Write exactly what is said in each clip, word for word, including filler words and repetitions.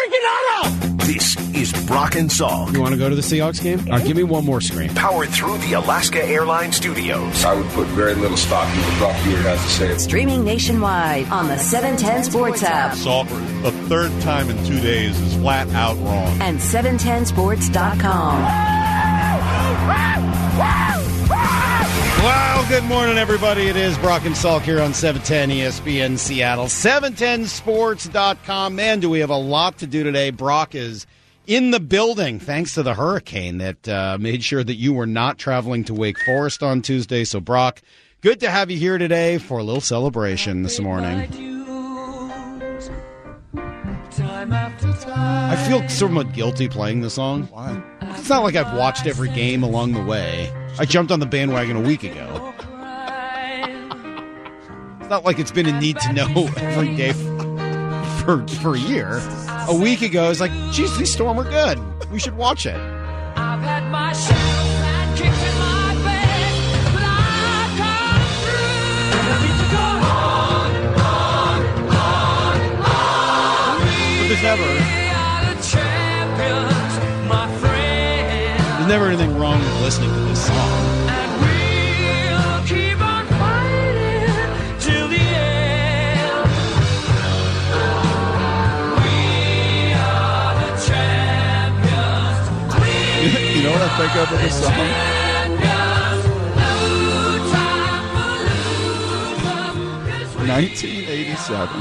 freaking auto! This is Brock and Salk. You want to go to the Seahawks game? All right, give me one more screen. Powered through the Alaska Airlines Studios. I would put very little stock in what Brock Huard has to say. Streaming nationwide on the seven ten Sports app. Salk, the third time in two days is flat out wrong. And seven ten sports dot com. Well, good morning, everybody. It is Brock and Salk here on seven ten E S P N Seattle. seven ten sports dot com. Man, do we have a lot to do today. Brock is in the building thanks to the hurricane that uh, made sure that you were not traveling to Wake Forest on Tuesday. So, Brock, good to have you here today for a little celebration this morning. I feel somewhat guilty playing the song. Why? It's not like I've watched every game along the way. I jumped on the bandwagon a week ago. It's not like it's been a need to know every day for, for a year. A week ago, it's like, geez, these Storm are good. We should watch it. I've had my shadows and kicks in my bed, but I've come through. I need to go on, on, on, on. But there's never, We are the champions, my friend. there's never anything wrong with listening to this song. And we'll keep on fighting till the end. We are the champions. You know what I think of with this song? Champions. No time for losers. nineteen eighty-seven.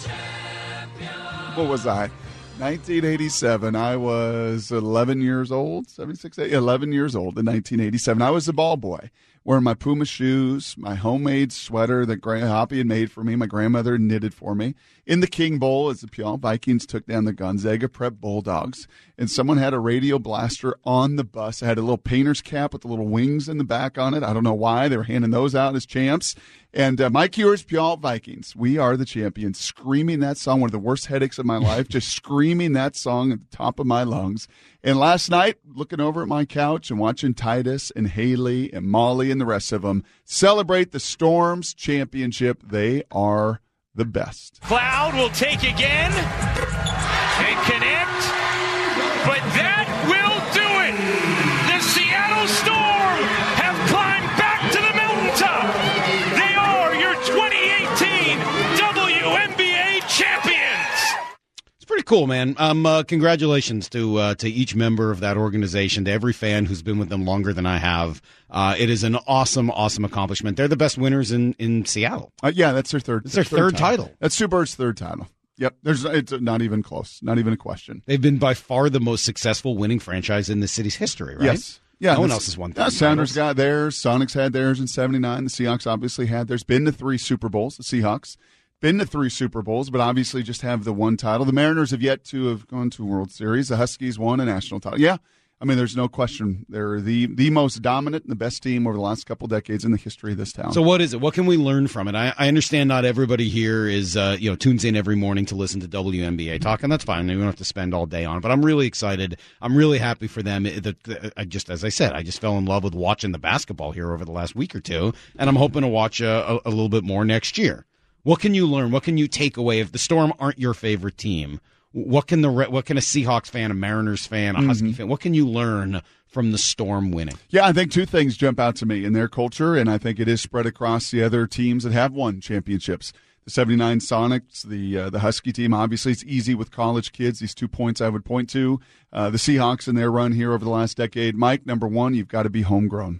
What was I? nineteen eighty-seven. I was eleven years old, seventy-six, eleven years old in nineteen eighty-seven. I was a ball boy, wearing my Puma shoes, my homemade sweater that Gra- Hoppy had made for me, my grandmother knitted for me, in the King Bowl as the Puyallup Vikings took down the Gonzaga Prep Bulldogs. And someone had a radio blaster on the bus. I had a little painter's cap with the little wings in the back on it. I don't know why. They were handing those out as champs. And uh, Mike Huard's Puyallup Vikings, we are the champions, screaming that song, one of the worst headaches of my life, just screaming that song at the top of my lungs. And last night, looking over at my couch and watching Titus and Haley and Molly and the rest of them celebrate the Storm's championship. They are the best. Cloud will take again and connect, but that will do it. The Seattle Storm have climbed back to the mountaintop. They are your twenty eighteen W N B A champions. It's pretty cool, man. Um, uh, congratulations to uh, to each member of that organization, to every fan who's been with them longer than I have. Uh, it is an awesome, awesome accomplishment. They're the best winners in, in Seattle. Uh, yeah, that's their third. It's their third title. That's Sue Bird's third title. Yep, there's it's not even close, not even a question. They've been by far the most successful winning franchise in the city's history, right? Yes. Yeah, no one this- else has won Yeah, three Sounders titles. got theirs. Sonics had theirs in seventy-nine. The Seahawks obviously had theirs. Been to three Super Bowls, the Seahawks. Been to three Super Bowls, but obviously just have the one title. The Mariners have yet to have gone to a World Series. The Huskies won a national title. Yeah, I mean, there's no question. They're the, the most dominant and the best team over the last couple decades in the history of this town. So what is it? What can we learn from it? I, I understand not everybody here is uh, you know tunes in every morning to listen to W N B A talk, and that's fine. We don't have to spend all day on it. But I'm really excited. I'm really happy for them. It- the- the- I just, as I said, I just fell in love with watching the basketball here over the last week or two, and I'm hoping to watch a, a, a little bit more next year. What can you learn? What can you take away if the Storm aren't your favorite team? What can the Re- what can a Seahawks fan, a Mariners fan, a Husky fan? What can you learn from the Storm winning? Yeah, I think two things jump out to me in their culture, and I think it is spread across the other teams that have won championships. The seventy-nine Sonics, the uh, the Husky team, obviously it's easy with college kids. These two points I would point to. Uh, the Seahawks in their run here over the last decade. Mike, number one, you've got to be homegrown.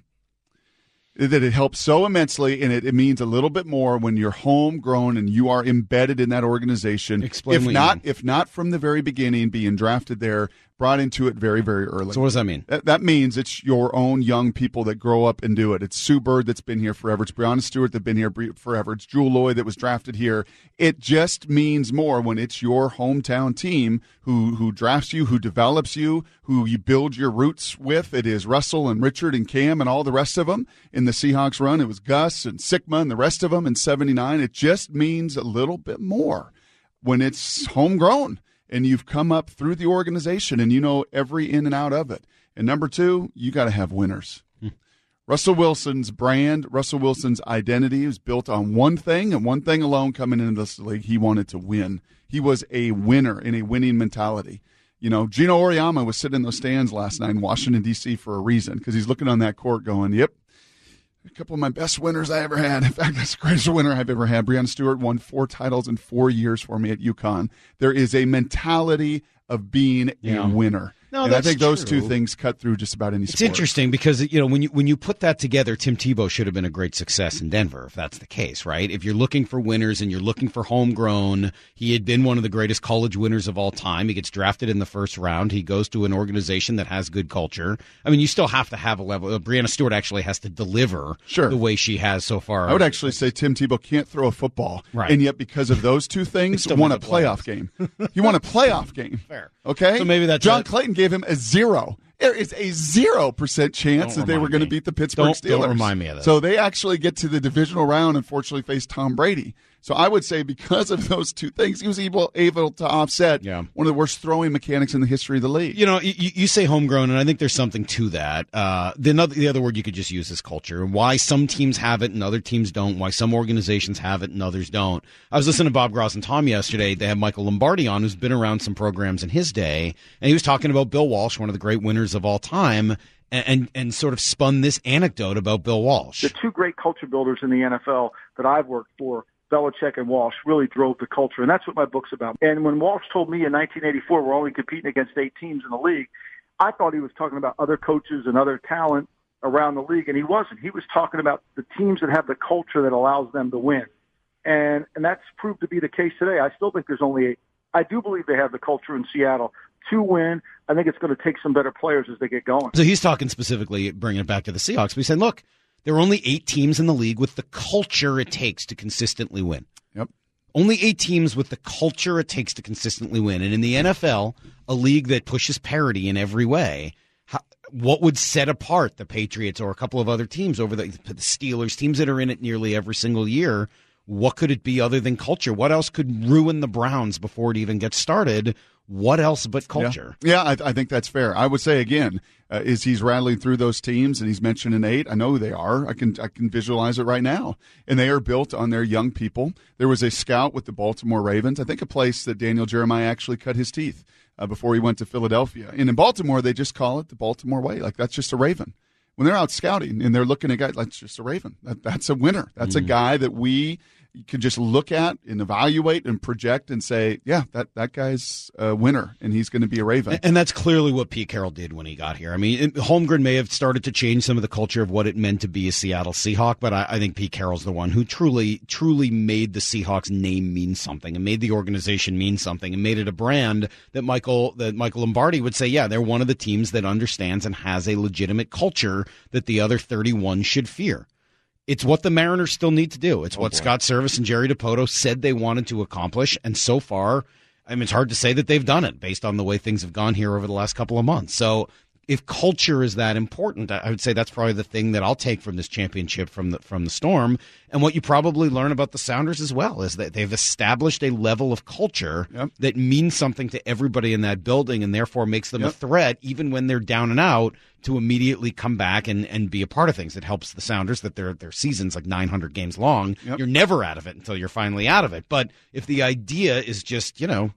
That it helps so immensely, and it, it means a little bit more when you're homegrown and you are embedded in that organization. Explain if what you not, mean. if not from the very beginning, being drafted there, brought into it very, very early. So what does that mean? That, that means it's your own young people that grow up and do it. It's Sue Bird that's been here forever. It's Breonna Stewart that's been here bre- forever. It's Jewel Lloyd that was drafted here. It just means more when it's your hometown team who who drafts you, who develops you, who you build your roots with. It is Russell and Richard and Cam and all the rest of them. In the Seahawks run, it was Gus and Sigma and the rest of them in seventy-nine. It just means a little bit more when it's homegrown and you've come up through the organization and you know every in and out of it. And number two, you got to have winners. Russell Wilson's brand, Russell Wilson's identity was built on one thing and one thing alone coming into this league. He wanted to win. He was a winner in a winning mentality. You know, Gino Auriemma was sitting in those stands last night in Washington, D C for a reason, because he's looking on that court going, yep, a couple of my best winners I ever had. In fact, that's the greatest winner I've ever had. Breanna Stewart won four titles in four years for me at UConn. There is a mentality of being Yeah. a winner. No, and I that's think those true. two things cut through just about any It's sport. interesting because, you know, when you when you put that together, Tim Tebow should have been a great success in Denver, if that's the case, right? If you're looking for winners and you're looking for homegrown, he had been one of the greatest college winners of all time. He gets drafted in the first round. He goes to an organization that has good culture. I mean, you still have to have a level. Uh, Breanna Stewart actually has to deliver Sure. the way she has so far. I would actually say Tim Tebow can't throw a football, Right. and yet because of those two things, still won made a the playoff game. He won a playoff game. Fair. Okay, So maybe that's John a- Clayton gave him a zero. There is a zero percent chance Don't that they were remind going to me. beat the Pittsburgh Don't- Steelers. don't remind me of this. So they actually get to the divisional round. Unfortunately, face Tom Brady. So I would say because of those two things, he was able able to offset Yeah. one of the worst throwing mechanics in the history of the league. You know, you, you say homegrown, and I think there's something to that. Uh, the, another, the other word you could just use is culture, and why some teams have it and other teams don't, why some organizations have it and others don't. I was listening to Bob Gross and Tom yesterday. They had Michael Lombardi on, who's been around some programs in his day, and he was talking about Bill Walsh, one of the great winners of all time, and, and, and sort of spun this anecdote about Bill Walsh. The two great culture builders in the N F L that I've worked for, Belichick and Walsh, really drove the culture, and that's what my book's about. And when Walsh told me in nineteen eighty-four we're only competing against eight teams in the league, I thought he was talking about other coaches and other talent around the league, and he wasn't. He was talking about the teams that have the culture that allows them to win. And and that's proved to be the case today. I still think there's only eight. I do believe they have the culture in Seattle to win. I think it's going to take some better players as they get going. So he's talking specifically, bringing it back to the Seahawks, but he's saying, look, there are only eight teams in the league with the culture it takes to consistently win. Yep. Only eight teams with the culture it takes to consistently win. And in the N F L, a league that pushes parity in every way, how, what would set apart the Patriots or a couple of other teams over the, the Steelers, teams that are in it nearly every single year? What could it be other than culture? What else could ruin the Browns before it even gets started? What else but culture? Yeah, yeah I, I think that's fair. I would say again, uh, is he's rattling through those teams and he's mentioning eight. I know who they are. I can I can visualize it right now, and they are built on their young people. There was a scout with the Baltimore Ravens. I think a place that Daniel Jeremiah actually cut his teeth uh, before he went to Philadelphia. And in Baltimore, they just call it the Baltimore way. Like that's just a Raven. When they're out scouting and they're looking at guys, that's just a Raven. That, that's a winner. That's mm-hmm. a guy that we can just look at and evaluate and project and say, yeah, that, that guy's a winner and he's going to be a Raven. And that's clearly what Pete Carroll did when he got here. I mean, Holmgren may have started to change some of the culture of what it meant to be a Seattle Seahawk, but I, I think Pete Carroll's the one who truly, truly made the Seahawks name mean something and made the organization mean something and made it a brand that Michael, that Michael Lombardi would say, yeah, they're one of the teams that understands and has a legitimate culture that the other thirty-one should fear. It's what the Mariners still need to do. It's oh, what boy. Scott Service and Jerry DiPoto said they wanted to accomplish, and so far, I mean, it's hard to say that they've done it based on the way things have gone here over the last couple of months. So if culture is that important, I would say that's probably the thing that I'll take from this championship from the from the Storm. And what you probably learn about the Sounders as well is that they've established a level of culture yep. that means something to everybody in that building and therefore makes them yep. a threat even when they're down and out to immediately come back and, and be a part of things. It helps the Sounders that their their season's like nine hundred games long. Yep. You're never out of it until you're finally out of it. But if the idea is just, you know,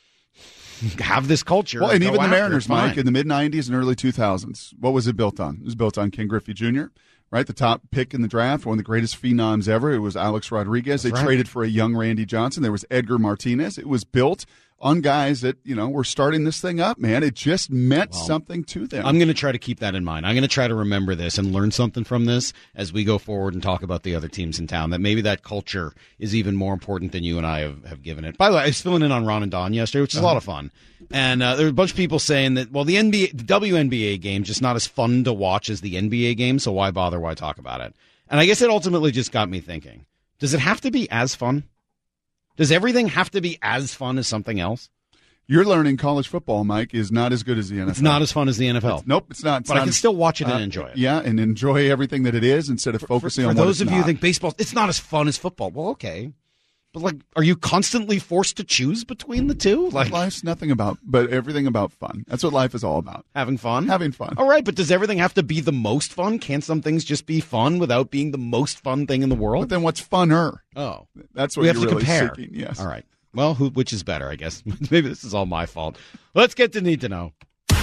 have this culture. Well, and even the after, Mariners, Mike, in the mid nineties and early two thousands, what was it built on? It was built on Ken Griffey Junior, right? The top pick in the draft, one of the greatest phenoms ever. It was Alex Rodriguez. That's they right. traded for a young Randy Johnson. There was Edgar Martinez. It was built on guys that, you know, were starting this thing up, man. It just meant well, something to them. I'm going to try to keep that in mind. I'm going to try to remember this and learn something from this as we go forward and talk about the other teams in town, that maybe that culture is even more important than you and I have, have given it. By the way, I was filling in on Ron and Don yesterday, which is uh-huh. a lot of fun. And uh, there were a bunch of people saying that, well, the N B A, the W N B A game's just not as fun to watch as the N B A game, so why bother? Why talk about it? And I guess it ultimately just got me thinking, does it have to be as fun? Does everything have to be as fun as something else? You're learning college football, Mike, is not as good as the N F L. It's not as fun as the N F L. It's, nope, it's not. It's but not I can as, still watch it and uh, enjoy it. Yeah, and enjoy everything that it is instead of for, focusing for, on for what those it's of you who not. think baseball, it's not as fun as football. Well, okay. But, like, are you constantly forced to choose between the two? Like, Life's nothing about, but everything about fun. That's what life is all about. having fun? Having fun. All right, but does everything have to be the most fun? Can't some things just be fun without being the most fun thing in the world? But then what's funner? Oh. That's what we you're have to really compare. seeking. Yes. All right. Well, who, which is better, I guess? Maybe this is all my fault. Let's get to Need to Know.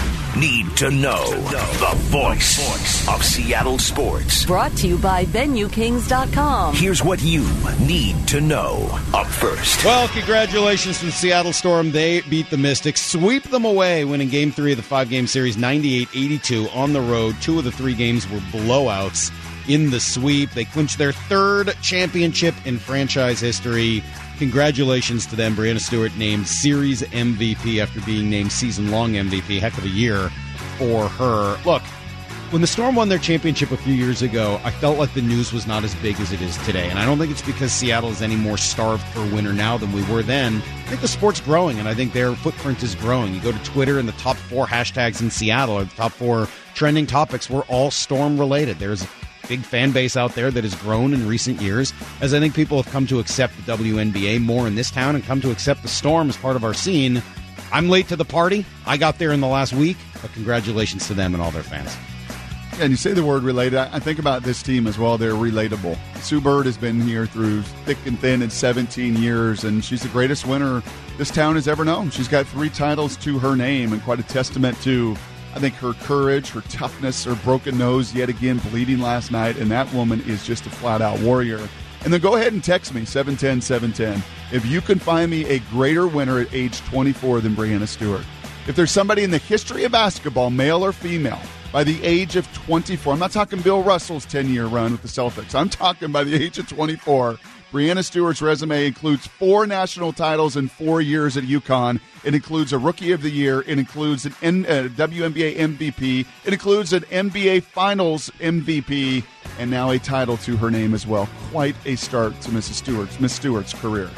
Need to know. The voice of Seattle sports. Brought to you by Venue Kings dot com. Here's what you need to know. Up first. Well, congratulations to the Seattle Storm. They beat the Mystics, sweep them away, winning Game three of the five-game series, ninety-eight eighty-two on the road. Two of the three games were blowouts in the sweep. They clinched their third championship in franchise history. Congratulations to them. Brianna Stewart named Series M V P after being named season-long M V P. Heck of a year for her. Look, when the Storm won their championship a few years ago, I felt like the news was not as big as it is today. And I don't think it's because Seattle is any more starved for a winner now than we were then. I think the sport's growing, and I think their footprint is growing. You go to Twitter, and the top four hashtags in Seattle, or the top four trending topics, were all Storm-related. There's big fan base out there that has grown in recent years, as I think people have come to accept the W N B A more in this town and come to accept the Storm as part of our scene. I'm late to the party. I got there in the last week, but congratulations to them and all their fans. Yeah, and you say the word related. I think about this team as well. They're relatable. Sue Bird has been here through thick and thin in seventeen years, and she's the greatest winner this town has ever known. She's got three titles to her name, and quite a testament to, I think, her courage, her toughness, her broken nose yet again bleeding last night, and that woman is just a flat-out warrior. And then go ahead and text me, seven one zero, seven one zero, if you can find me a greater winner at age twenty-four than Brianna Stewart. If there's somebody in the history of basketball, male or female, by the age of twenty-four, I'm not talking Bill Russell's ten-year run with the Celtics. I'm talking by the age of twenty-four. Brianna Stewart's resume includes four national titles in four years at UConn. It includes a Rookie of the Year. It includes an N, uh, W N B A M V P. It includes an N B A Finals M V P, and now a title to her name as well. Quite a start to Missus Stewart's, Miss Stewart's career.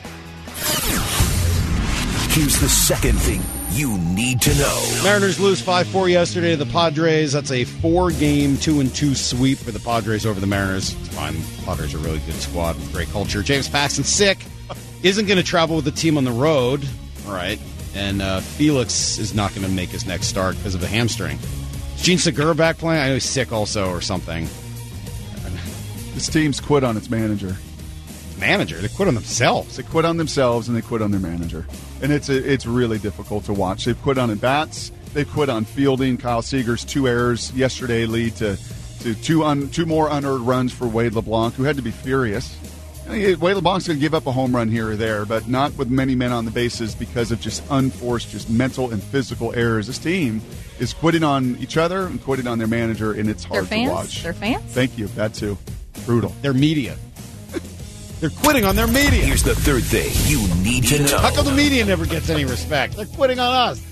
Here's the second thing you need to know. Mariners lose five four yesterday to the Padres. That's a four-game, two and two sweep for the Padres over the Mariners. It's fine. Padres are a really good squad with great culture. James Paxton's sick. Isn't going to travel with the team on the road. All right. And uh, Felix is not going to make his next start because of a hamstring. Is Gene Segura back playing? I know he's sick also or something. This team's quit on its manager. Manager? They quit on themselves. They quit on themselves and they quit on their manager. And it's a, it's really difficult to watch. They've quit on at bats. They've quit on fielding. Kyle Seager's two errors yesterday lead to, to two un, two more unearned runs for Wade LeBlanc, who had to be furious. I mean, Wade LeBlanc's going to give up a home run here or there, but not with many men on the bases because of just unforced, just mental and physical errors. This team is quitting on each other and quitting on their manager, and it's hard Their fans? to watch. Their fans? Thank you. That too. Brutal. Their media. They're quitting on their media. Here's the third thing you need to know. How come the media never gets any respect? They're quitting on us.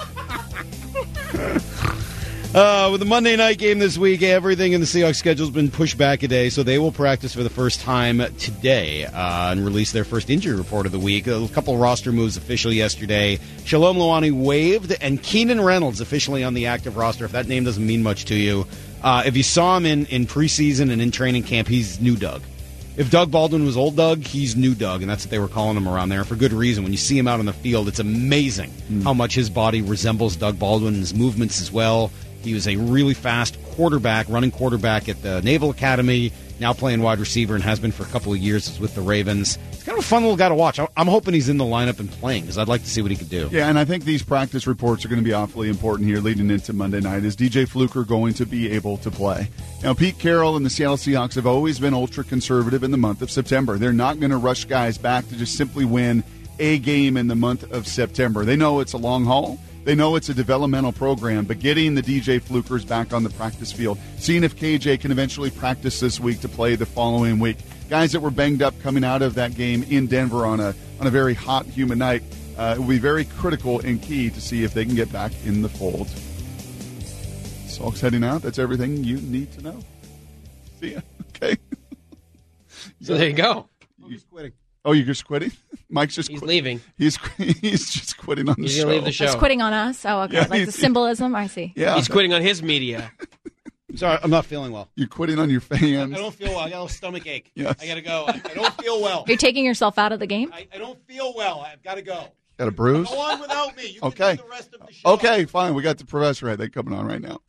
uh, with the Monday night game this week, everything in the Seahawks schedule has been pushed back a day, so they will practice for the first time today uh, and release their first injury report of the week. A couple roster moves officially yesterday. Shalom Luani waived, and Keenan Reynolds officially on the active roster. If that name doesn't mean much to you, uh, if you saw him in, in preseason and in training camp, he's new Doug. If Doug Baldwin was old Doug, he's new Doug, and that's what they were calling him around there for good reason. When you see him out on the field, it's amazing mm. how much his body resembles Doug Baldwin and his movements as well. He was a really fast quarterback, running quarterback at the Naval Academy, now playing wide receiver and has been for a couple of years with the Ravens. It's kind of a fun little guy to watch. I'm hoping he's in the lineup and playing because I'd like to see what he could do. Yeah, and I think these practice reports are going to be awfully important here leading into Monday night. Is D J Fluker going to be able to play? Now, Pete Carroll and the Seattle Seahawks have always been ultra-conservative in the month of September. They're not going to rush guys back to just simply win a game in the month of September. They know it's a long haul. They know it's a developmental program, but getting the D J Flukers back on the practice field, seeing if K J can eventually practice this week to play the following week. Guys that were banged up coming out of that game in Denver on a on a very hot, humid night, uh, it will be very critical and key to see if they can get back in the fold. Salk's heading out. That's everything you need to know. See ya. Okay. So there you go. He's quitting. Oh, you're just quitting? Mike's just He's quit- leaving. He's he's just quitting on the He's show. going to leave the show. He's quitting on us. Oh, okay. Yeah, like the symbolism. I see. Yeah. He's quitting on his media. Sorry, I'm not feeling well. You're quitting on your fans. I don't feel well. I got a little stomach ache. Yes. I got to go. I, I don't feel well. You're taking yourself out of the game? I, I don't feel well. I've got to go. Got a bruise? Go on without me. You can Okay. do the rest of the show. Okay, fine. We got the professor right there coming on right now.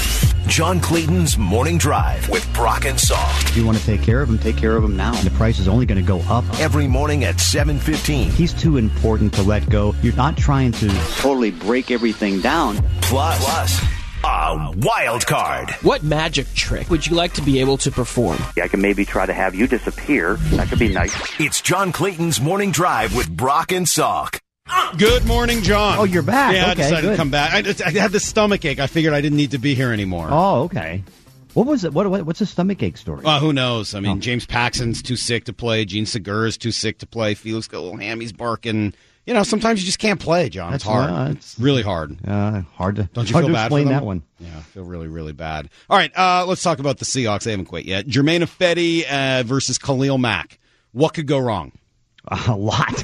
John Clayton's Morning Drive with Brock and Salk. If you want to take care of him, take care of him now. The price is only going to go up. Every morning at seven fifteen. He's too important to let go. You're not trying to totally break everything down. Plus, plus a wild card. What magic trick would you like to be able to perform? I can maybe try to have you disappear. That could be nice. It's John Clayton's Morning Drive with Brock and Salk. Good morning, John. Oh, you're back. Yeah, I Okay, decided good. to come back. I, just, I had the stomach ache. I figured I didn't need to be here anymore. Oh, okay. What was it? What, what What's a stomach ache story? Uh, who knows? I mean, Oh. James Paxton's too sick to play. Gene Segura's too sick to play. Felix got a little hammy's barking. You know, sometimes you just can't play, John. That's it's hard. uh, it's really hard. Uh, hard to Don't you hard feel to bad explain for them? that one. Yeah, I feel really, really bad. All right, uh, let's talk about the Seahawks. They haven't quit yet. Jermaine Ifedi uh, versus Khalil Mack. What could go wrong? A lot.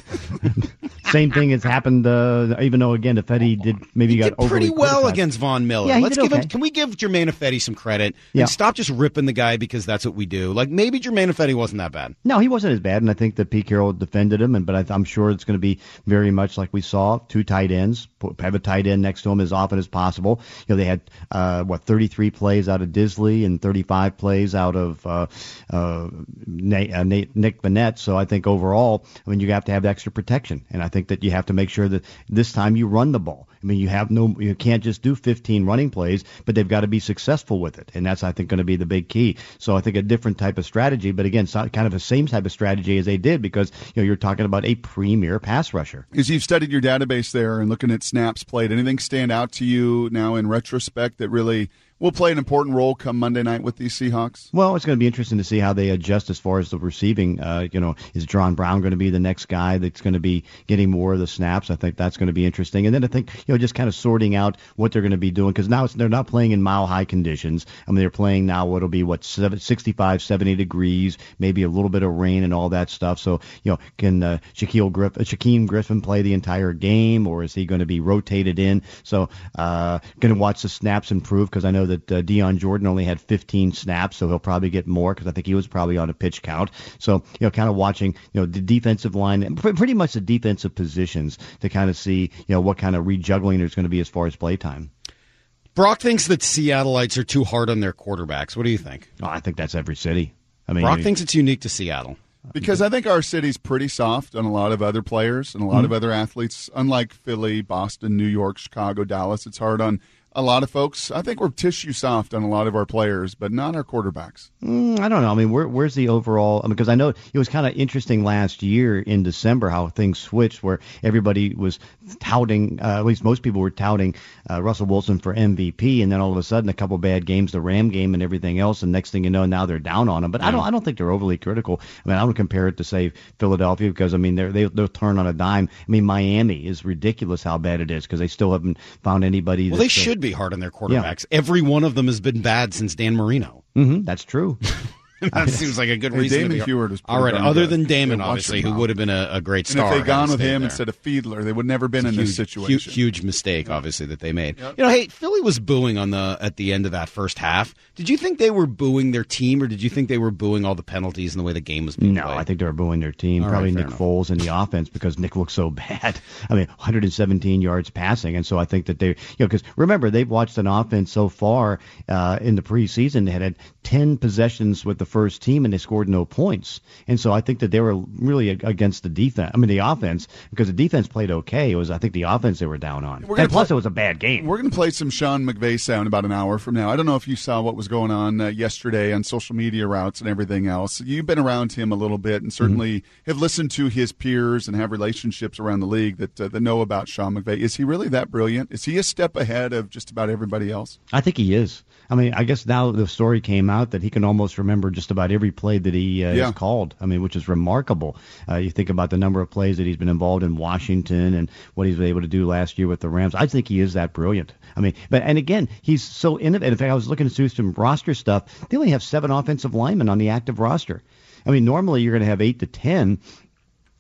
Same thing has happened. Uh, even though again, Ifedi did maybe He got did pretty overly well criticized. against Von Miller. Yeah, he Let's did give him. okay. Can we give Jermaine Ifedi some credit Yeah. and stop just ripping the guy because that's what we do? Like maybe Jermaine Ifedi wasn't that bad. No, he wasn't as bad, and I think that Pete Carroll defended him. And but I, I'm sure it's going to be very much like we saw: two tight ends, put, have a tight end next to him as often as possible. You know, they had uh, what thirty-three plays out of Disley and thirty-five plays out of uh, uh, Nate, uh, Nate, Nick Vannett. So I think overall, I mean, you have to have extra protection, and I think that you have to make sure that this time you run the ball. I mean, you have no, you can't just do fifteen running plays, but they've got to be successful with it, and that's I think going to be the big key. So I think a different type of strategy, but again, so, kind of the same type of strategy as they did because you know you're talking about a premier pass rusher. As you've studied your database there and looking at snaps played, anything stand out to you now in retrospect that really will play an important role come Monday night with these Seahawks? Well, it's going to be interesting to see how they adjust as far as the receiving. Uh, you know, is John Brown going to be the next guy that's going to be getting more of the snaps? I think that's going to be interesting. And then I think, you know, just kind of sorting out what they're going to be doing because now it's, they're not playing in mile-high conditions. I mean, they're playing now what'll be, what, sixty-five, seventy degrees, maybe a little bit of rain and all that stuff. So, you know, can uh, Shaquille Griffin, Shaquem Griffin play the entire game, or is he going to be rotated in? So, uh, going to watch the snaps improve because I know that uh, Deion Jordan only had fifteen snaps, so he'll probably get more because I think he was probably on a pitch count. So, you know, kind of watching, you know, the defensive line, and pr- pretty much the defensive positions to kind of see, you know, what kind of rejuggling there's going to be as far as play time. Brock thinks that Seattleites are too hard on their quarterbacks. What do you think? Oh, I think that's every city. I mean, Brock you- thinks it's unique to Seattle. Because I think our city's pretty soft on a lot of other players and a lot Mm-hmm. of other athletes. Unlike Philly, Boston, New York, Chicago, Dallas, it's hard on a lot of folks. I think we're tissue soft on a lot of our players, but not our quarterbacks. Mm, I don't know. I mean, where, where's the overall? I mean, because I know it was kind of interesting last year in December how things switched, where everybody was touting, uh, at least most people were touting uh, Russell Wilson for M V P, and then all of a sudden a couple bad games, the Ram game and everything else, and next thing you know, now they're down on him. But I don't, I don't think they're overly critical. I mean, I would compare it to say Philadelphia because I mean they're, they they'll turn on a dime. I mean, Miami is ridiculous how bad it is because they still haven't found anybody. Well, they that's, uh, should be hard on their quarterbacks. Every one of them has been bad since Dan Marino. Mm-hmm, that's true. That seems like a good Hey, reason. Damon to be Heward is pretty all right. darn Other good. than Damon, Yeah, watch obviously, him who now. would have been a, a great And star. if they'd had gone he with stayed him there. instead of Fiedler, they would never been in huge, this situation. Huge, huge mistake, obviously, that they made. You know, hey, Philly was booing on the at the end of that first half. Did you think they were booing their team, or did you think they were booing all the penalties and the way the game was being No, played? I think they were booing their team. All Probably right, fair Nick enough. Foles in the offense because Nick looked so bad. I mean, one hundred seventeen yards passing, and so I think that they, you know, because remember they've watched an offense so far uh, in the preseason that had had ten possessions with the first team and they scored no points, and so I think that they were really ag- against the defense. I mean, the offense because the defense played okay. It was I think the offense they were down on, We're gonna and plus play- it was a bad game. We're going to play some Sean McVay sound about an hour from now. I don't know if you saw what was going on uh, yesterday on social media routes and everything else. You've been around him a little bit and certainly Mm-hmm. have listened to his peers and have relationships around the league that, uh, that know about Sean McVay. Is he really that brilliant? Is he a step ahead of just about everybody else? I think he is. I mean, I guess now the story came out that he can almost remember just about every play that he uh, Yeah. has called. I mean, which is remarkable. Uh, you think about the number of plays that he's been involved in Washington and what he's been able to do last year with the Rams. I think he is that brilliant. I mean, but and again, he's so innovative. In fact, I was looking through some roster stuff. They only have seven offensive linemen on the active roster. I mean, normally you're going to have eight to ten.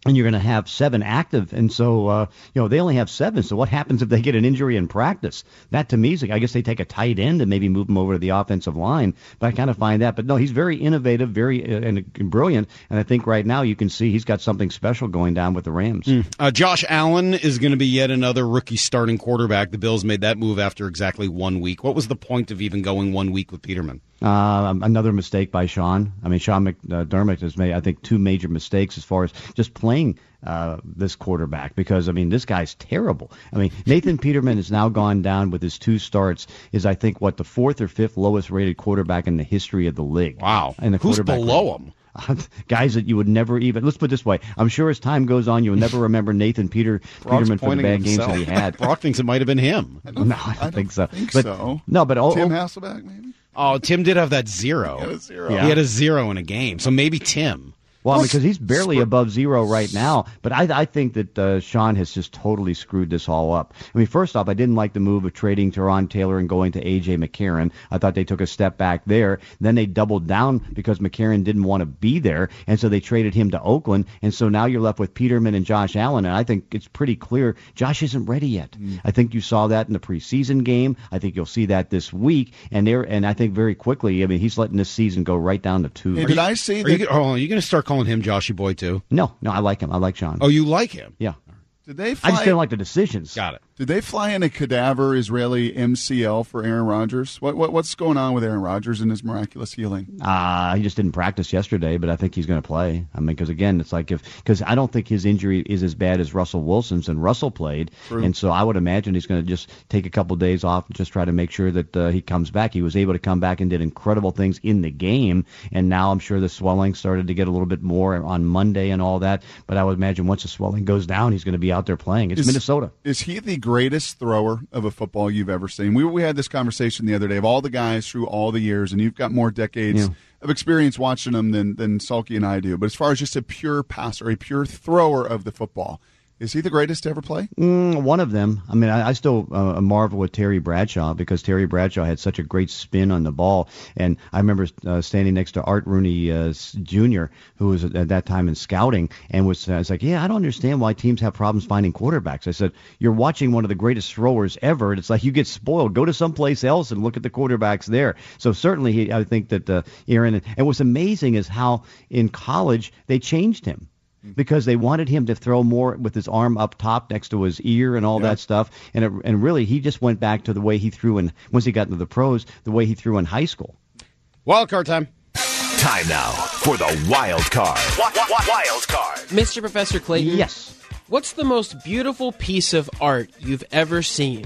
and you're going to have seven active. And so, uh, you know, they only have seven. So what happens if they get an injury in practice? That to me is, I guess they take a tight end and maybe move him over to the offensive line. But I kind of find that. But no, he's very innovative, very uh, and, and brilliant. And I think right now you can see he's got something special going down with the Rams. Mm. Uh, Josh Allen is going to be yet another rookie starting quarterback. The Bills made that move after exactly one week. What was the point of even going one week with Peterman? Uh, another mistake by Sean. I mean, Sean McDermott has made, I think, two major mistakes as far as just playing uh, this quarterback because, I mean, this guy's terrible. I mean, Nathan Peterman has now gone down with his two starts, is, I think, what, the fourth or fifth lowest rated quarterback in the history of the league. Wow. In the Who's below rank. him? Guys that you would never even, let's put it this way, I'm sure as time goes on, you'll never remember Nathan Peter Peterman for the bad games that he had. Brock thinks it might have been him. I don't, no, I don't, I don't think so. think but, so. No, but oh, Tim oh, Hasselbeck, maybe? Oh, Tim did have that zero. He had a zero. Yeah. He had a zero in a game, so maybe Tim. Well, because he's barely above zero right now. But I, I think that uh, Sean has just totally screwed this all up. I mean, first off, I didn't like the move of trading Teron Taylor and going to A J. McCarron. I thought they took a step back there. Then they doubled down because McCarron didn't want to be there, and so they traded him to Oakland. And so now you're left with Peterman and Josh Allen, and I think it's pretty clear Josh isn't ready yet. Mm. I think you saw that in the preseason game. I think you'll see that this week. And there, and I think very quickly, I mean, he's letting this season go right down to two. Hey, did I see Are that? you, hold on, are you going to start calling him Joshy Boy too? No, no, I like him. I like Sean. Oh, you like him? Yeah. Did they fly, I just didn't like the decisions. Got it. Did they fly in a cadaver Israeli M C L for Aaron Rodgers? What, what what's going on with Aaron Rodgers and his miraculous healing? Uh, he just didn't practice yesterday, but I think he's going to play. I mean, because again, it's like if because I don't think his injury is as bad as Russell Wilson's, and Russell played, True. and so I would imagine he's going to just take a couple days off and just try to make sure that uh, he comes back. He was able to come back and did incredible things in the game, and now I'm sure the swelling started to get a little bit more on Monday and all that. But I would imagine once the swelling goes down, he's going to be out there playing. It's Is- Minnesota. Is he the greatest thrower of a football you've ever seen? We we had this conversation the other day of all the guys through all the years, and you've got more decades Yeah. of experience watching them than than Sulky and I do. But as far as just a pure passer, a pure thrower of the football, is he the greatest to ever play? Mm, one of them. I mean, I, I still uh, marvel with Terry Bradshaw because Terry Bradshaw had such a great spin on the ball. And I remember uh, standing next to Art Rooney uh, Junior, who was at that time in scouting, and was, uh, was like, yeah, I don't understand why teams have problems finding quarterbacks. I said, you're watching one of the greatest throwers ever, and it's like you get spoiled. Go to someplace else and look at the quarterbacks there. So certainly he, I think that uh, Aaron, and what's amazing is how in college they changed him. Because they wanted him to throw more with his arm up top next to his ear and all Yeah. that stuff. And it, and really, he just went back to the way he threw in, once he got into the pros, the way he threw in high school. Wild card time. Time now for the wild card. Wild card. Mister Professor Clayton, Yes. what's the most beautiful piece of art you've ever seen?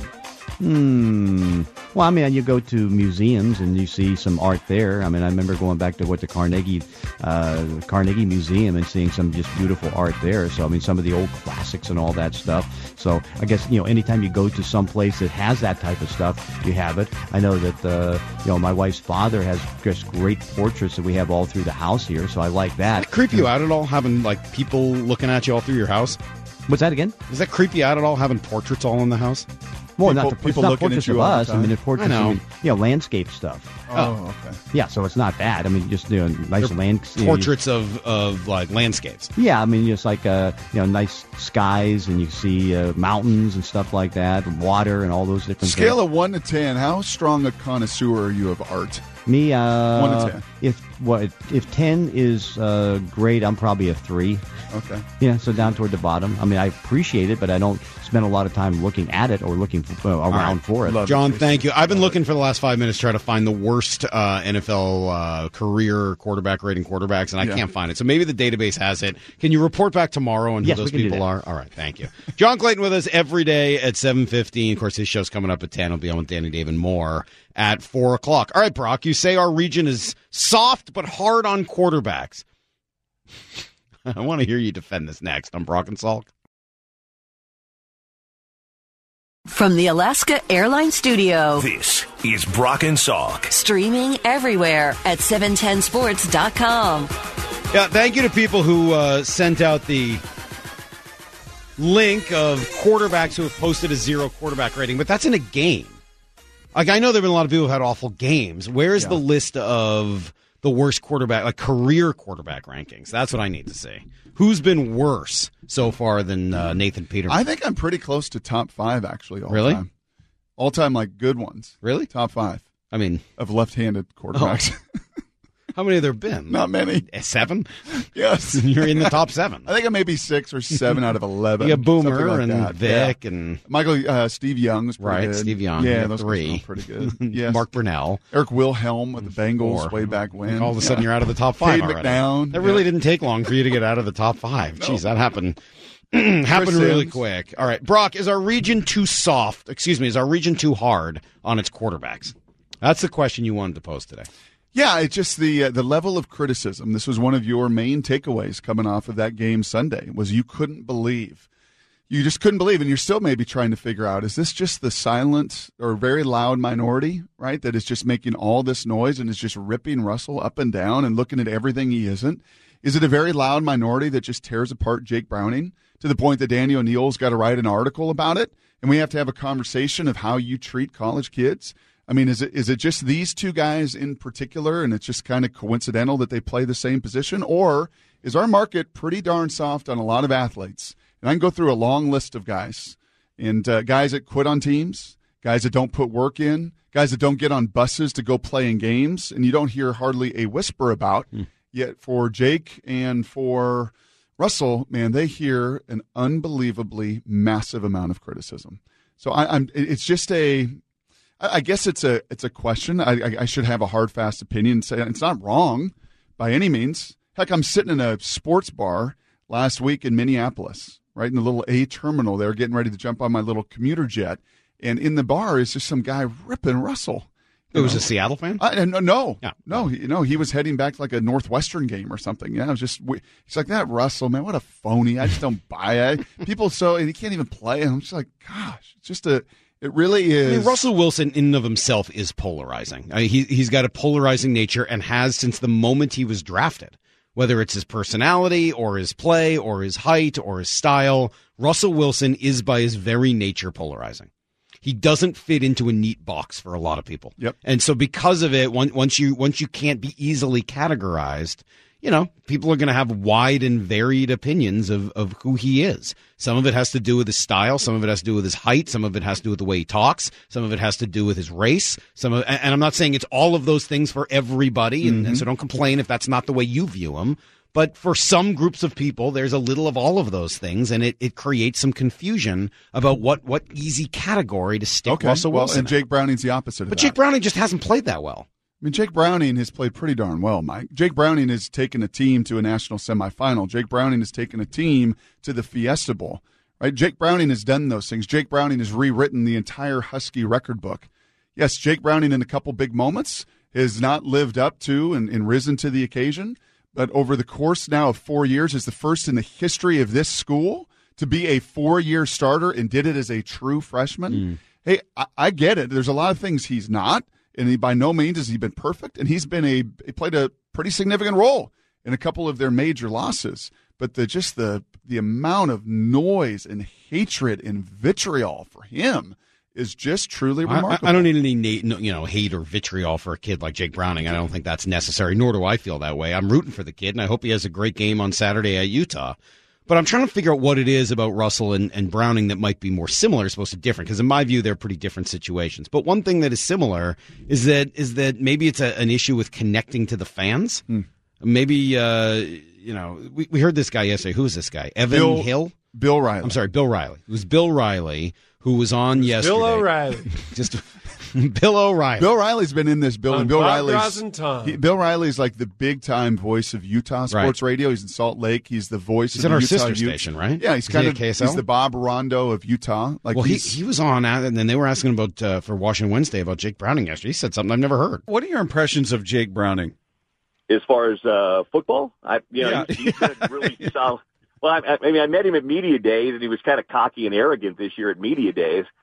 Hmm. Well, I mean, you go to museums and you see some art there. I mean, I remember going back to what the Carnegie, uh, Carnegie Museum and seeing some just beautiful art there. So, I mean, some of the old classics and all that stuff. So, I guess, you know, anytime you go to some place that has that type of stuff, you have it. I know that, uh, you know, my wife's father has just great portraits that we have all through the house here. So I like that. Does that creep you out at all, having like people looking at you all through your house? What's that again? Does that creep you out at all, having portraits all in the house? Well, People- not the, people it's not looking at portraits you of all the us. I time. mean, it's portraits I know. of, you know, landscape stuff. Oh, okay. Yeah, so it's not bad. I mean, just, you know, nice They're land you know, Portraits of, of like landscapes. Yeah, I mean, just like uh, you know, nice skies, and you see uh, mountains and stuff like that, and water, and all those different Scale things. of one to ten. How strong a connoisseur are you of art? Me, uh, One to ten. If what if ten is uh, great, I'm probably a three. Okay. Yeah, so down toward the bottom. I mean, I appreciate it, but I don't spend a lot of time looking at it or looking for, uh, around right. for it. Love John, it. thank you. I've been looking for the last five minutes trying to find the worst uh, N F L uh, career quarterback rating quarterbacks, and I Yeah. can't find it. So maybe the database has it. Can you report back tomorrow on who Yes, we those can do people that. are? All right, thank you. John Clayton with us every day at seven fifteen. Of course, his show's coming up at ten. He'll be on with Danny Dave and more at four o'clock. All right, Brock, you say our region is soft but hard on quarterbacks. I want to hear you defend this next on Brock and Salk. From the Alaska Airlines Studio. This is Brock and Salk. Streaming everywhere at seven ten sports dot com. Yeah, thank you to people who uh, sent out the link of quarterbacks who have posted a zero quarterback rating, but that's in a game. Like, I know there have been a lot of people who had awful games. Where's Yeah. the list of the worst quarterback, like career quarterback rankings. That's what I need to see. Who's been worse so far than uh, Nathan Peterman? I think I'm pretty close to top five, actually, all Really? time. All time, like, good ones. Really? Top five. I mean, of left-handed quarterbacks. Oh. How many have there been? Not many. Seven? Yes. You're in the top seven. I think I'm maybe six or seven out of eleven. You got Boomer something like and that. Vic Yeah. and Michael, uh, Steve Young was pretty right, good. Steve Young. Yeah, you those three. guys were pretty good. Yes. Mark Brunell. Eric Wilhelm with the Bengals Four. way back when. All of a sudden, Yeah. you're out of the top five Cade already. McNown. That really Yeah. didn't take long for you to get out of the top five. No. Jeez, that happened. happened really Sims. quick. All right, Brock, is our region too soft? Excuse me, is our region too hard on its quarterbacks? That's the question you wanted to pose today. Yeah, it's just the uh, the level of criticism. This was one of your main takeaways coming off of that game Sunday, was you couldn't believe. You just couldn't believe, and you're still maybe trying to figure out, is this just the silent or very loud minority, right, that is just making all this noise and is just ripping Russell up and down and looking at everything he isn't? Is it a very loud minority that just tears apart Jake Browning to the point that Danny O'Neill's got to write an article about it, and we have to have a conversation of how you treat college kids? I mean, is it is it just these two guys in particular, and it's just kind of coincidental that they play the same position? Or is our market pretty darn soft on a lot of athletes? And I can go through a long list of guys, and uh, guys that quit on teams, guys that don't put work in, guys that don't get on buses to go play in games, and you don't hear hardly a whisper about. Mm. Yet for Jake and for Russell, man, they hear an unbelievably massive amount of criticism. So I, I'm it's just a – I guess it's a it's a question. I, I should have a hard, fast opinion and say it's not wrong by any means. Heck, I'm sitting in a sports bar last week in Minneapolis, right in the little A terminal there, getting ready to jump on my little commuter jet. And in the bar is just some guy ripping Russell. It was a Seattle fan? I, no, no, yeah. no, he, no. He was heading back to like a Northwestern game or something. Yeah, it was just he's like, that Russell, man, what a phony. I just don't buy it. People so and he can't even play. I'm just like, gosh, it's just a. It really is. I mean, Russell Wilson in and of himself is polarizing. I mean, he, he's got a polarizing nature and has since the moment he was drafted, whether it's his personality or his play or his height or his style. Russell Wilson is by his very nature polarizing. He doesn't fit into a neat box for a lot of people. Yep. And so because of it, once you once you can't be easily categorized, you know, people are going to have wide and varied opinions of, of who he is. Some of it has to do with his style. Some of it has to do with his height. Some of it has to do with the way he talks. Some of it has to do with his race. Some of, and I'm not saying it's all of those things for everybody, and, mm-hmm. and so don't complain if that's not the way you view him. But for some groups of people, there's a little of all of those things, and it, it creates some confusion about what, what easy category to stick okay. Russell well, Wilson and Jake in. Browning's the opposite of but that. But Jake Browning just hasn't played that well. I mean, Jake Browning has played pretty darn well, Mike. Jake Browning has taken a team to a national semifinal. Jake Browning has taken a team to the Fiesta Bowl, right? Jake Browning has done those things. Jake Browning has rewritten the entire Husky record book. Yes, Jake Browning in a couple big moments has not lived up to and, and risen to the occasion, but over the course now of four years is the first in the history of this school to be a four-year starter and did it as a true freshman. Mm. Hey, I, I get it. There's a lot of things he's not. And he, by no means has he been perfect, and he's been a he played a pretty significant role in a couple of their major losses. But the just the the amount of noise and hatred and vitriol for him is just truly remarkable. I, I don't need any you know hate or vitriol for a kid like Jake Browning. I don't think that's necessary, nor do I feel that way. I'm rooting for the kid, and I hope he has a great game on Saturday at Utah. But I'm trying to figure out what it is about Russell and, and Browning that might be more similar as opposed to different, because in my view, they're pretty different situations. But one thing that is similar is that is that maybe it's a, an issue with connecting to the fans. Hmm. Maybe, uh, you know, we, we heard this guy yesterday. Who is this guy? Evan Bill, Hill? Bill Riley. I'm sorry, Bill Riley. It was Bill Riley who was on yesterday. Bill O'Reilly. Just Bill O'Reilly. Bill Riley's been in this building. On Bill Bob Riley's he, Bill Riley's like the big time voice of Utah sports right. radio. He's in Salt Lake. He's the voice he's of in our Utah sister Ute. station, right? Yeah, he's Is kind he of K S L? He's the Bob Rondo of Utah. Like well, he he was on, and then they were asking about uh, for Washington Wednesday about Jake Browning yesterday. He said something I've never heard. What are your impressions of Jake Browning? As far as uh, football, I you know yeah. he, he's been really solid. Well, I, I mean, I met him at Media Days, and he was kind of cocky and arrogant this year at Media Days.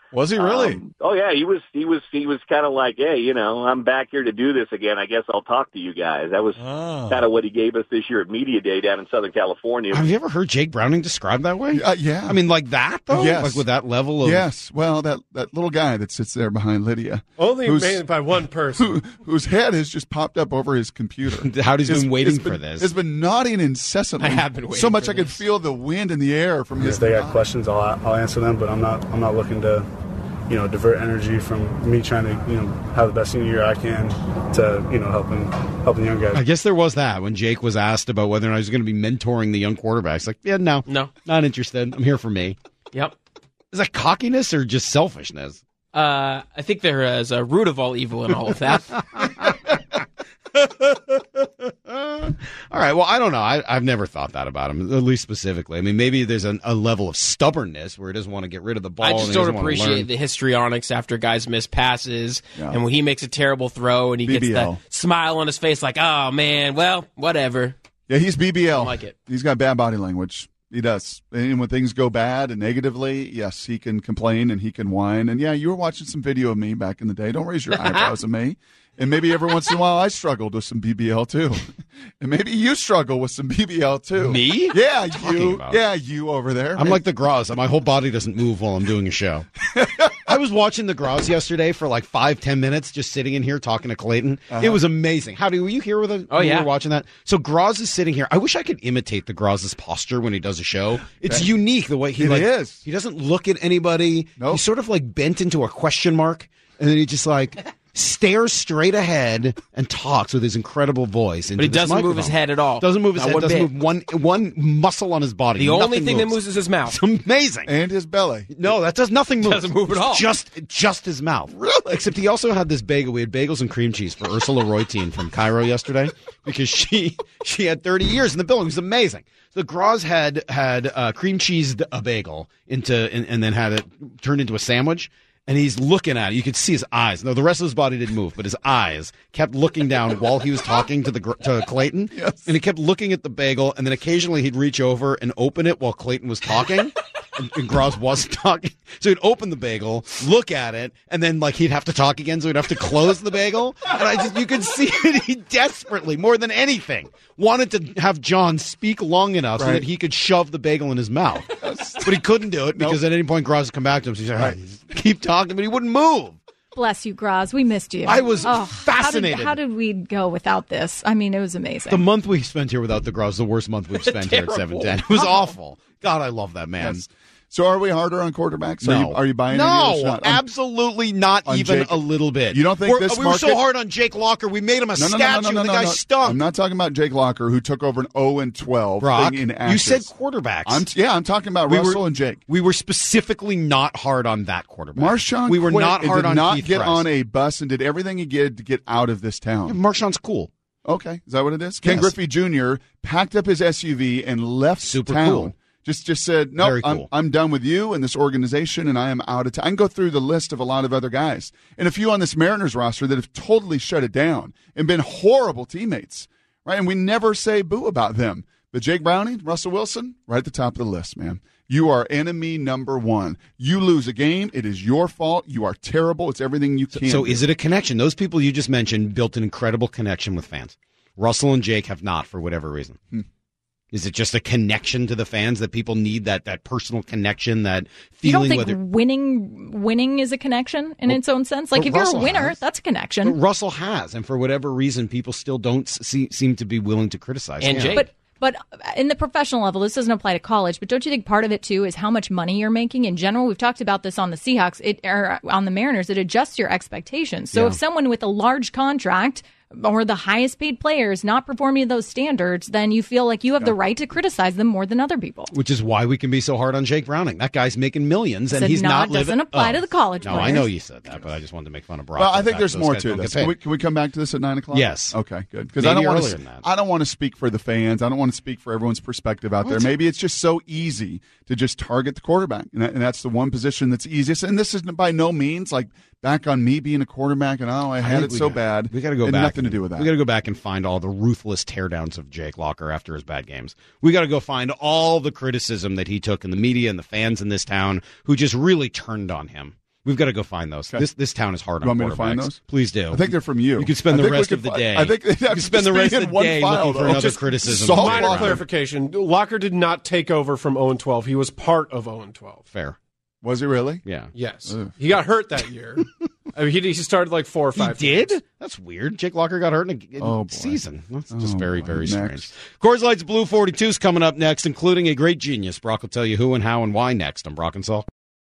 Was he really? Um, oh yeah, he was. He was. He was kind of like, hey, you know, I'm back here to do this again. I guess I'll talk to you guys. That was Oh. kind of what he gave us this year at Media Day down in Southern California. Have you ever heard Jake Browning described that way? Uh, yeah. I mean, like that, though? Yes. Like with that level of... Yes. Well, that, that little guy that sits there behind Lydia. Only who's- made by one person. Who, whose head has just popped up over his computer. Howdy's Has- been waiting has been- for this. Has been nodding incessantly. I have been waiting So much for I could this. feel the wind in the air from his If they got questions, I'll, I'll answer them, but I'm not I'm not looking to, you know, divert energy from me trying to, you know, have the best senior year I can to, you know, helping helping young guys. I guess there was that when Jake was asked about whether or not he was going to be mentoring the young quarterbacks. Like, yeah, no. No. Not interested. I'm here for me. Yep. Is that cockiness or just selfishness? Uh, I think there is a root of all evil in all of that. All right. Well, I don't know. I, I've never thought that about him, at least specifically. I mean, maybe there's an, a level of stubbornness where he doesn't want to get rid of the ball. I and just he don't doesn't wanna appreciate learn. the histrionics after guys miss passes, Yeah. and when he makes a terrible throw and he B B L. gets that smile on his face, like, "Oh man, well, whatever." Yeah, he's B B L. I like it. He's got bad body language. He does. And when things go bad and negatively, yes, he can complain and he can whine. And yeah, you were watching some video of me back in the day. Don't raise your eyebrows at me. And maybe every once in a while I struggled with some B B L too. And maybe you struggle with some B B L too. Me? Yeah, What are you talking you. about? Yeah, you over there. I'm like the Graz. My whole body doesn't move while I'm doing a show. I was watching the Graz yesterday for like five, ten minutes, just sitting in here talking to Clayton. Uh-huh. It was amazing. Howdy, were you here with us? Oh, when yeah. we were watching that. So Graz is sitting here. I wish I could imitate the Graz's posture when he does a show. It's Okay. unique the way he It like. is. He doesn't look at anybody. Nope. He's sort of like bent into a question mark, and then he just like stares straight ahead and talks with his incredible voice. But he doesn't move his head at all. Doesn't move his Not head. one Doesn't bit. move one one muscle on his body. The only Nothing thing that moves. moves is his mouth. It's amazing. And his belly. No, that does nothing move. Doesn't move at It's all. Just just his mouth. Really? Except he also had this bagel. We had bagels and cream cheese for Ursula Reutin from Cairo yesterday because she she had thirty years in the building. It was amazing. The Graz had had uh, cream cheesed a bagel into and, and then had it turned into a sandwich. And he's looking at it. You could see his eyes. No, the rest of his body didn't move, but his eyes kept looking down while he was talking to the gr- to Clayton. Yes. And he kept looking at the bagel, and then occasionally he'd reach over and open it while Clayton was talking. And, and Graz wasn't talking. So he'd open the bagel, look at it, and then like he'd have to talk again, so he'd have to close the bagel. And I just you could see it. He desperately, more than anything, wanted to have John speak long enough so Right. that he could shove the bagel in his mouth. But he couldn't do it because at any point Graz would come back to him. So he's like, Right. keep talking, but he wouldn't move. Bless you, Graz. We missed you. I was Oh, fascinated. How did, how did we go without this? I mean, it was amazing. The month we spent here without the Graz is the worst month we've spent here at seven ten. It was awful. God, I love that man. Yes. So are we harder on quarterbacks? Are No. you, are you buying any of No, this? Not- on- absolutely not on even Jake- a little bit. You don't think We're- this we were so market- hard on Jake Locker, we made him a No, no, no, statue, no, no, no, and the no, guy no. stunk. I'm not talking about Jake Locker, who took over an oh and twelve Brock, thing in you ashes. said quarterbacks. I'm, yeah, I'm talking about We Russell were- and Jake. We were specifically not hard on that quarterback. Marshawn we were quit not and hard did on not Keith get Press. on a bus and did everything he did to get out of this town. Marshawn's cool. Okay, is that what it is? Ken Yes. Griffey Junior packed up his S U V and left Super town. cool. Just just said, no, Very I'm, cool. I'm done with you and this organization, and I am out of town. I can go through the list of a lot of other guys and a few on this Mariners roster that have totally shut it down and been horrible teammates, right? And we never say boo about them. But Jake Browning, Russell Wilson, right at the top of the list, man. You are enemy number one. You lose a game, it is your fault. You are terrible. It's everything you can So do. is it a connection? Those people you just mentioned built an incredible connection with fans. Russell and Jake have not, for whatever reason. Hmm. Is it just a connection to the fans that people need that that personal connection, that you feeling? don't think whether winning winning is a connection in Well, its own sense? Like but if you're Russell a winner, has. that's a But connection. Russell has, and for whatever reason, people still don't see, seem to be willing to criticize And him. Jake. But but in the professional level, this doesn't apply to college. But don't you think part of it too is how much money you're making in general? We've talked about this on the Seahawks, it or on the Mariners. It adjusts your expectations. So Yeah. if someone with a large contract or the highest paid player is not performing to those standards, then you feel like you have the right to criticize them more than other people. Which is why we can be so hard on Jake Browning. That guy's making millions, and Said he's no, not it doesn't living. apply Oh. to the college No, I players. know you said that, but I just wanted to make fun of Brock. Well, for I the think fact there's those more guys to don't this. get paid. Can we, can we come back to this at nine o'clock? Yes. Okay, good. Because I Maybe don't want earlier to. than that. I don't want to speak for the fans. I don't want to speak for everyone's perspective out there. Maybe it's just so easy to just target the quarterback, and, that, and that's the one position that's easiest. And this is by no means like back on me being a quarterback and oh, I had think it we so got- bad. We got to go It had back. Nothing and, to do with that. We got to go back and find all the ruthless teardowns of Jake Locker after his bad games. We got to go find all the criticism that he took in the media and the fans in this town who just really turned on him. We've got to go find those. Okay. This this town is hard You on want me to find quarterbacks. those? Please do. I think they're from you. You could spend I the think we rest could of the fi- day. I think they'd you have could to spend the just rest be of in the one day file, looking for though. another Just criticism. solve of Minor Brown. clarification: Locker did not take over from oh and twelve. He was part of oh and twelve. Fair. Was he really? Yeah. Yes, Ugh. he got hurt that year. I mean, he, he started like four or He five. did? games. That's weird. Jake Locker got hurt in a in Oh, boy. season. That's just Oh, very, boy. very Next. strange. Coors Light's Blue forty-two is coming up next, including a great genius. Brock will tell you who and how and why next on Brock and Saul.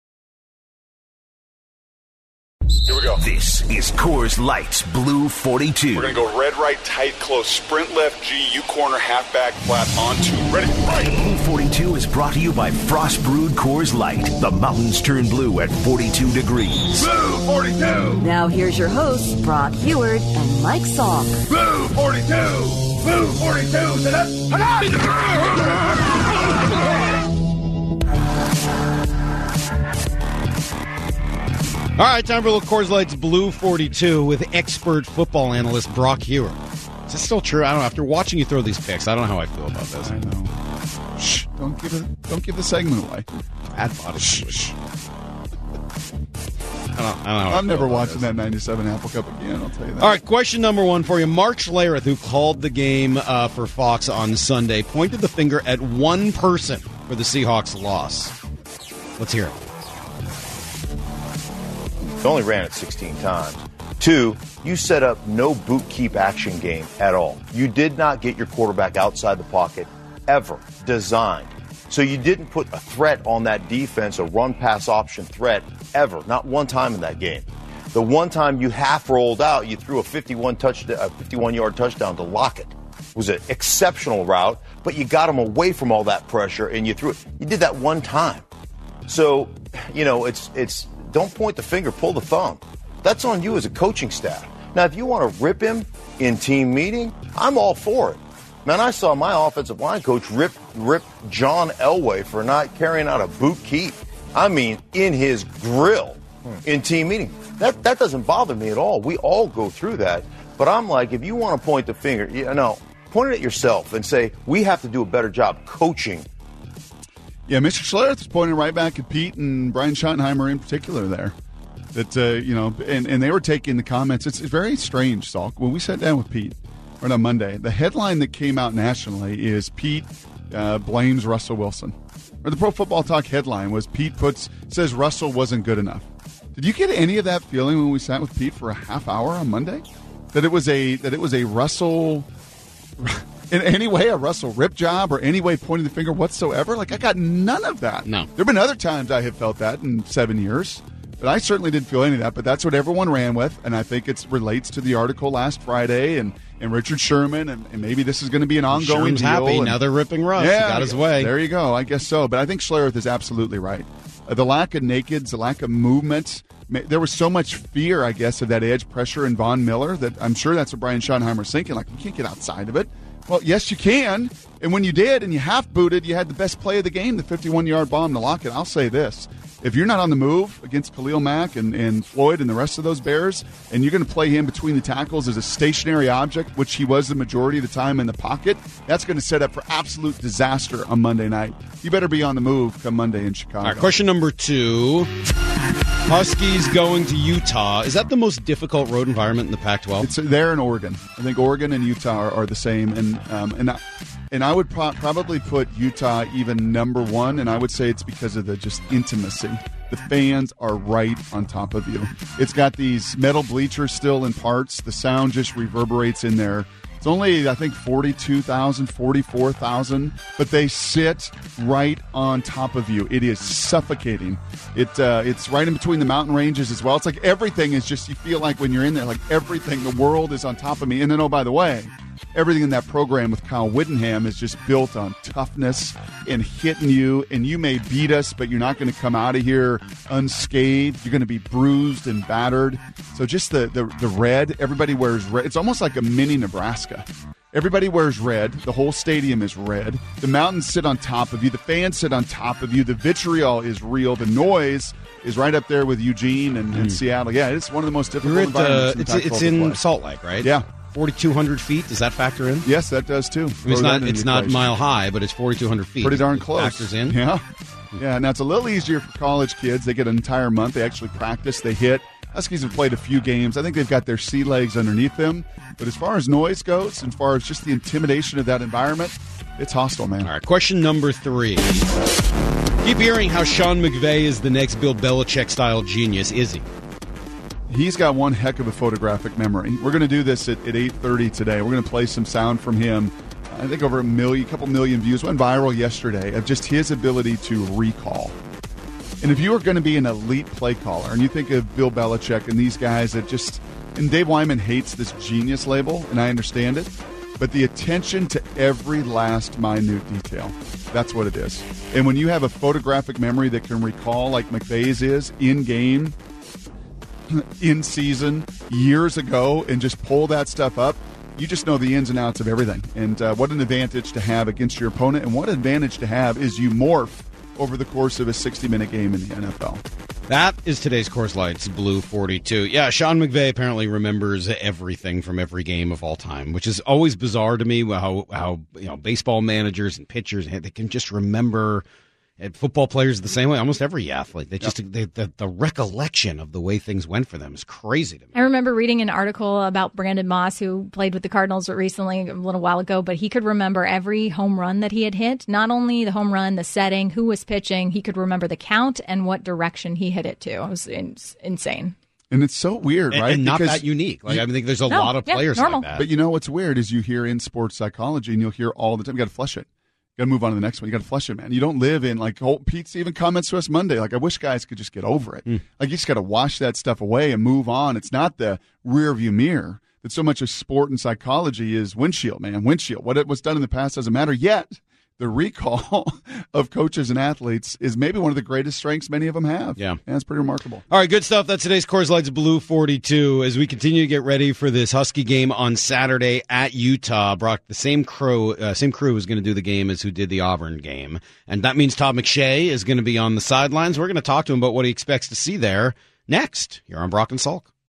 Here we go. This is Coors Light's Blue forty-two. We're going to go red, right, tight, close, sprint left, G, U corner, halfback, flat, on two. Ready, right. Blue forty-two is brought to you by Frost Brewed Coors Light. The mountains turn blue at forty-two degrees. Blue forty-two. Now here's your hosts, Brock Heward and Mike Salk. Blue forty-two. Blue forty-two. All right, time for a little Coors Light's Blue forty-two with expert football analyst Brock Heward. Is this still true? I don't know. After watching you throw these picks, I don't know how I feel about this. I know. Shh! Don't give it. Don't give the segment away. Bad body language. I don't, I don't know how I I'm feel never about watching this. that ninety-seven Apple Cup again. I'll tell you that. All right, question number one for you. Mark Schlereth, who called the game uh, for Fox on Sunday, pointed the finger at one person for the Seahawks' loss. Let's hear it. You only ran it sixteen times. Two, you set up no boot keep action game at all. You did not get your quarterback outside the pocket ever designed. So you didn't put a threat on that defense, a run pass option threat ever. Not one time in that game. The one time you half rolled out, you threw a fifty-one touchdown, a fifty-one yard touchdown to Lockett. It was an exceptional route, but you got him away from all that pressure and you threw it. You did that one time. So, you know, it's it's don't point the finger, pull the thumb. That's on you as a coaching staff. Now, if you want to rip him in team meeting, I'm all for it. Man, I saw my offensive line coach rip rip John Elway for not carrying out a boot keep. I mean, in his grill in team meeting. That that doesn't bother me at all. We all go through that. But I'm like, if you want to point the finger, you know, point it at yourself and say, we have to do a better job coaching. Yeah, Mister Schlereth is pointing right back at Pete and Brian Schottenheimer in particular there. That, uh, you know, and, and they were taking the comments. It's, it's very strange, Salk. When we sat down with Pete right on Monday, the headline that came out nationally is Pete uh, blames Russell Wilson. Or the Pro Football Talk headline was Pete puts says Russell wasn't good enough. Did you get any of that feeling when we sat with Pete for a half hour on Monday? That it was a that it was a Russell in any way a Russell rip job or any way pointing the finger whatsoever? Like, I got none of that. No. There have been other times I have felt that in seven years. But I certainly didn't feel any of that. But that's what everyone ran with, and I think it relates to the article last Friday and, and Richard Sherman, and, and maybe this is going to be an ongoing Sherman's deal. happy. And, Now they're ripping Russ. Yeah, He got his way. There you go. I guess so. But I think Schlereth is absolutely right. Uh, the lack of nakeds, the lack of movement. ma- There was so much fear, I guess, of that edge pressure in Von Miller that I'm sure that's what Brian Schottenheimer's thinking. Like, you can't get outside of it. Well, yes, you can. And when you did and you half booted, you had the best play of the game, the fifty-one yard bomb to Lockett. I'll say this. If you're not on the move against Khalil Mack and, and Floyd and the rest of those Bears, and you're going to play him between the tackles as a stationary object, which he was the majority of the time in the pocket, that's going to set up for absolute disaster on Monday night. You better be on the move come Monday in Chicago. All right, question number two. Huskies going to Utah. Is that the most difficult road environment in the Pac twelve? It's there in Oregon. I think Oregon and Utah are, are the same, and um, and I, and I would pro- probably put Utah even number one, and I would say it's because of the just intimacy. The fans are right on top of you. It's got these metal bleachers still in parts. The sound just reverberates in there. It's only, I think, forty-two thousand, forty-four thousand, but they sit right on top of you. It is suffocating. It uh, It's right in between the mountain ranges as well. It's like everything is just, you feel like when you're in there, like everything, the world is on top of me. And then, oh, by the way, everything in that program with Kyle Whittingham is just built on toughness and hitting you. And you may beat us, but you're not going to come out of here unscathed. You're going to be bruised and battered. So just the, the, the red, everybody wears red. It's almost like a mini Nebraska. Everybody wears red. The whole stadium is red. The mountains sit on top of you. The fans sit on top of you. The vitriol is real. The noise is right up there with Eugene and, and Mm. Seattle. Yeah, it's one of the most difficult You're at, environments uh, in the it's Pac twelve it's to in play. Salt Lake, right? Yeah. forty-two hundred feet. Does that factor in? Yes, that does too. I mean, it's Throw not that into it's the not equation. mile high, but it's forty-two hundred feet. Pretty darn It close. Factors in. Yeah. Yeah, now it's a little easier for college kids. They get an entire month. They actually practice. They hit. Huskies have played a few games. I think they've got their sea legs underneath them. But as far as noise goes, as far as just the intimidation of that environment, it's hostile, man. All right, question number three. Keep hearing how Sean McVay is the next Bill Belichick-style genius. Is he? He's got one heck of a photographic memory. We're going to do this at, at eight thirty today. We're going to play some sound from him. I think over a million, couple million views. Went viral yesterday of just his ability to recall. And if you are going to be an elite play caller, and you think of Bill Belichick and these guys that just, and Dave Wyman hates this genius label, and I understand it, but the attention to every last minute detail, that's what it is. And when you have a photographic memory that can recall, like McVay's is, in game, in season, years ago, and just pull that stuff up, you just know the ins and outs of everything. And uh, what an advantage to have against your opponent, and what advantage to have is you morph over the course of a sixty-minute game in the N F L. That is today's Coors Light's Blue forty-two. Yeah, Sean McVay apparently remembers everything from every game of all time, which is always bizarre to me. How how you know baseball managers and pitchers, they can just remember. And football players the same way. Almost every athlete, they just yep. they, the the recollection of the way things went for them is crazy to me. I remember reading an article about Brandon Moss, who played with the Cardinals recently, a little while ago, but he could remember every home run that he had hit. Not only the home run, the setting, who was pitching. He could remember the count and what direction he hit it to. It was in, insane. And it's so weird, and, right? And not because that unique. Like I think there's a no, lot of yeah, players normal. like that. But you know what's weird is you hear in sports psychology, and you'll hear all the time, you got to flush it. You got to move on to the next one. You got to flush it, man. You don't live in, like, whole, Pete's even comments to us Monday, like, I wish guys could just get over it. Mm. Like, you just got to wash that stuff away and move on. It's not the rear view mirror. That so much of sport and psychology is windshield, man, windshield. What it was done in the past doesn't matter yet. The recall of coaches and athletes is maybe one of the greatest strengths many of them have. Yeah. And it's pretty remarkable. All right, good stuff. That's today's Coors Light's Blue forty-two. As we continue to get ready for this Husky game on Saturday at Utah, Brock, the same crew, uh, same crew is going to do the game as who did the Auburn game. And that means Todd McShay is going to be on the sidelines. We're going to talk to him about what he expects to see there next here on Brock and Salk.